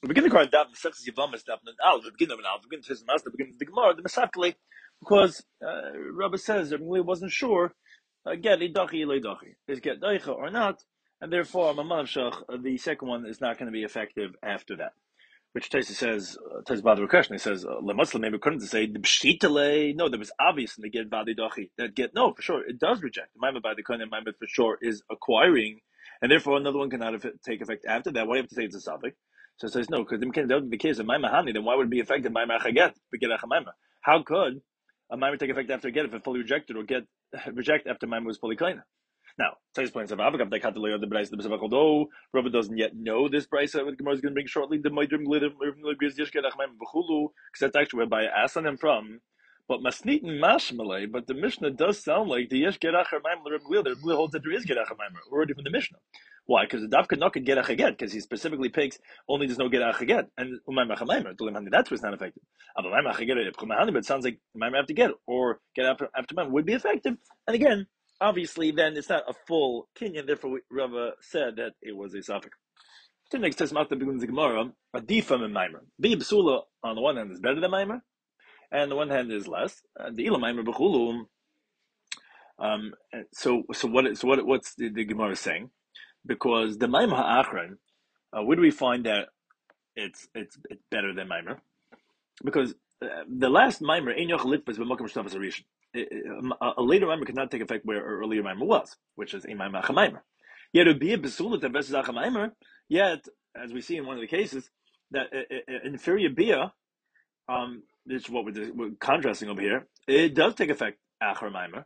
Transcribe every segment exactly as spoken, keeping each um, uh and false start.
We begin the Quran daf Mesechus Yevamos daf Al. We begin of an Al. We begin to Master. We begin the Gemara the Mesakli because uh, Rabbi says that he wasn't sure. Uh, get idachi leidachi is get daicha or not, and therefore Mamav Shach the second one is not going to be effective after that. Which Taisa says, uh, Taisa Badr Krishna says, Lemuslim maybe couldn't say the b'shitale. No, that was obvious in the get badi dachi. That get no for sure it does reject. The Maimah by the Kohen Maimah for sure is acquiring, and therefore another one cannot take effect after that. Why do you have to say it's a suffix? So it says no, because that would be the case of Maimah Hani. Then why would it be effective Maimah Chaget? Maimah. How could a Maimah take effect after a get if it fully rejected or get reject after Maimah was fully clean? Now, Tais points out, although Rabbi doesn't yet know this price that Gemara is going to bring shortly, the because that's actually where by asking him from. But Masnit and Mashmalay, but the Mishnah does sound like the Yesh Gerachar Maim Rabbi Glil. Rabbi holds that there is Gerachar Maim already from the Mishnah. Why? Because the Dafka not could Gerach Haget, because he specifically picks only there's no Gerach Haget, and Umayim Achamaim, that's what's not effective. But it sounds like Maim have to get, or get after after Maim would be effective. And again, obviously, then it's not a full kinyan. Therefore, Rava said that it was a suffix. The next test the begins the Gemara. A difam and Maimer. Bi b'sula on the one hand is better than Maimer, and the one hand is less. And the ila Maimer b'chulu. Um. So so what so what what's the, the Gemara saying? Because the Maimer ha'achron, uh, where do we find that it's it's it's better than Maimer? Because uh, the last Maimer ein yoch litfas b'makom shtavas harishon. A, a later Maimer cannot take effect where an earlier Maimer was, which is a Maimer Achamaimer. Yet it would be a Besulat versus Achamaimer, yet, as we see in one of the cases, that uh, uh, inferior Bia, um, this is what we're, we're contrasting over here, it does take effect Achar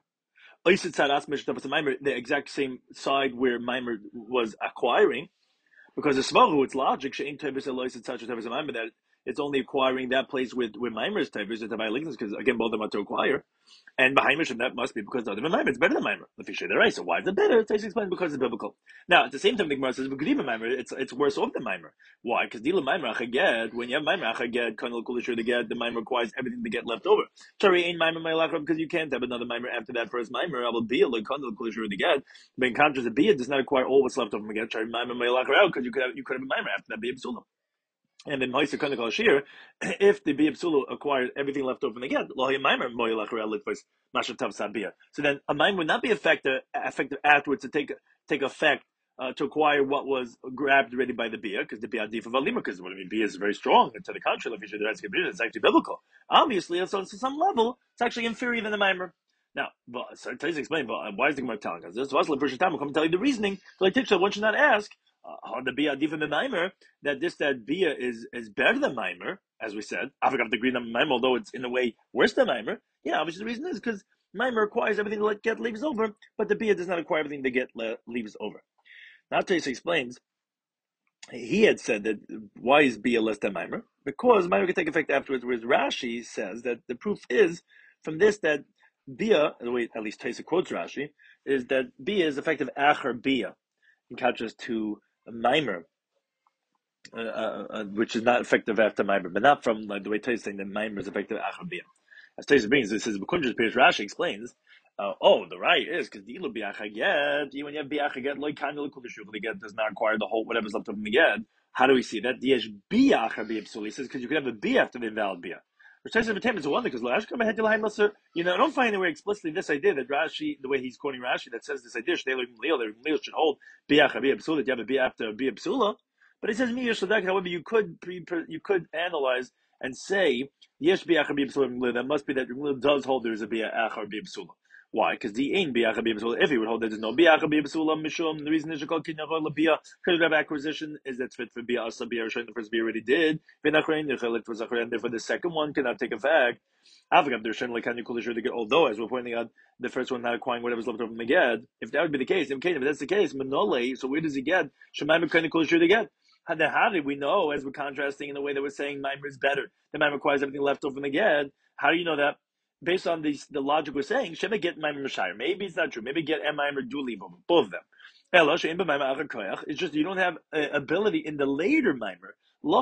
the exact same side where Maimer was acquiring, because the Svaru, it's logic, that it's only acquiring that place with where Maimer is type, because again, both of them are to acquire. And Bahamish, and that must be because the other Maimer, it's better than Maimer. The fish the right. So why is it better? It's explained because it's biblical. Now, at the same time, the Gemara says, it's it's worse off than Maimer. Why? Because Dila Maimer Achaged, when you have Maimer Achaged, Kanal Kulishur to get, the Maimer requires everything to get left over. Sorry, ain't Maimer Mailachra, because you can't have another Maimer after that first Maimer. I will be like Kanal Kulishur to get. But in contrast, the Bia does not acquire all what's left over from again. Sorry, Maimer Mailachra out, because you could have you could have a Maimer after that Bia B'sulam. And then Ma'aser Kanakal Shir, if the Bia Psula acquired everything left over from the get, Lohia Maimer Moyelachar Litvis Mashatav Sabia. So then a Maimer would not be effective effective afterwards to take take effect uh, to acquire what was grabbed already by the Bia, because the Bia Dif of Alima, because what I mean Bia is very strong, and to the contrary, if you should it's actually biblical. Obviously, so on some level, it's actually inferior than the Maimer. Now, but so to explain, but why is the Gemara telling us this? Was the first time we'll come and tell you the reasoning. So like Tiksha, one should not ask on uh, the Bia Div and the Maimer that this that Bia is is better than Maimer, as we said. I forgot to agree on Maimer, although it's in a way worse than Maimer. Yeah, obviously the reason is because Maimer requires everything to let, get leaves over, but the Bia does not require everything to get le, leaves over. Now Taisa explains. He had said that why is Bia less than Maimer? Because Maimer can take effect afterwards. Whereas Rashi says that the proof is from this that Bia, the way at least Taisa quotes Rashi, is that Bia is effective Acher Bia, in contrast to Maimer, uh, uh, which is not effective after Maimer, but not from like the way Taisa is saying that Maimer is effective Acher Bia. As Taisa brings, this is Bekundra's Pirish. Rashi explains. Uh, oh, the right is because the biachaget, even when you have biachaget, like kind of the get does not acquire the whole whatever's left of the get. How do we see that? The biacha biapsuli says because you could have a b after the invalid bia. Which says of it's a wonder because Rashi come ahead to you know I don't find anywhere explicitly this idea that Rashi, the way he's quoting Rashi, that says this idea they should hold biacha biapsuli that you have a b after biapsula. But it says me yeshadak. However, you could pre, you could analyze and say yesh biacha biapsula. That must be that Rimli does hold there is a biacha or biapsula. Why? Because the ain biacha b'yibsula. If he would hold that there's no biacha b'yibsula mishum, the reason is called kinyachol labia because of acquisition is that's fit for bia asa bia the first bia already did. V'nachrein yichelik for zachrein. Therefore, the second one cannot take effect. Avgam thershen like kanyu kulishur to get. Although, as we're pointing out, the first one not acquiring whatever's left over from the ged. If that would be the case, okay, if that's the case, manole. So where does he get? Shemaim kanyu kulishur to get. Then how did we know, as we're contrasting in the way that we're saying Maimer is better? The Maimer requires everything left over from the ged. How do you know that? Based on these, the logic we're saying, Shema get Maimer Mashire. Maybe it's not true. Maybe get M Maimer do leave over, both of them. It's just you don't have uh, ability in the later Maimer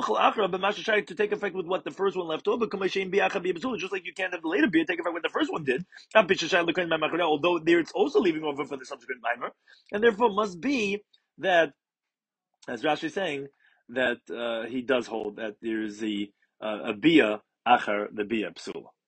to take effect with what the first one left over. Just like you can't have the later beer take effect with the first one did. Although there it's also leaving over for the subsequent Maimer, and therefore must be that, as Rashi is saying, that uh, he does hold that there's the uh, a bia achar the bia psula.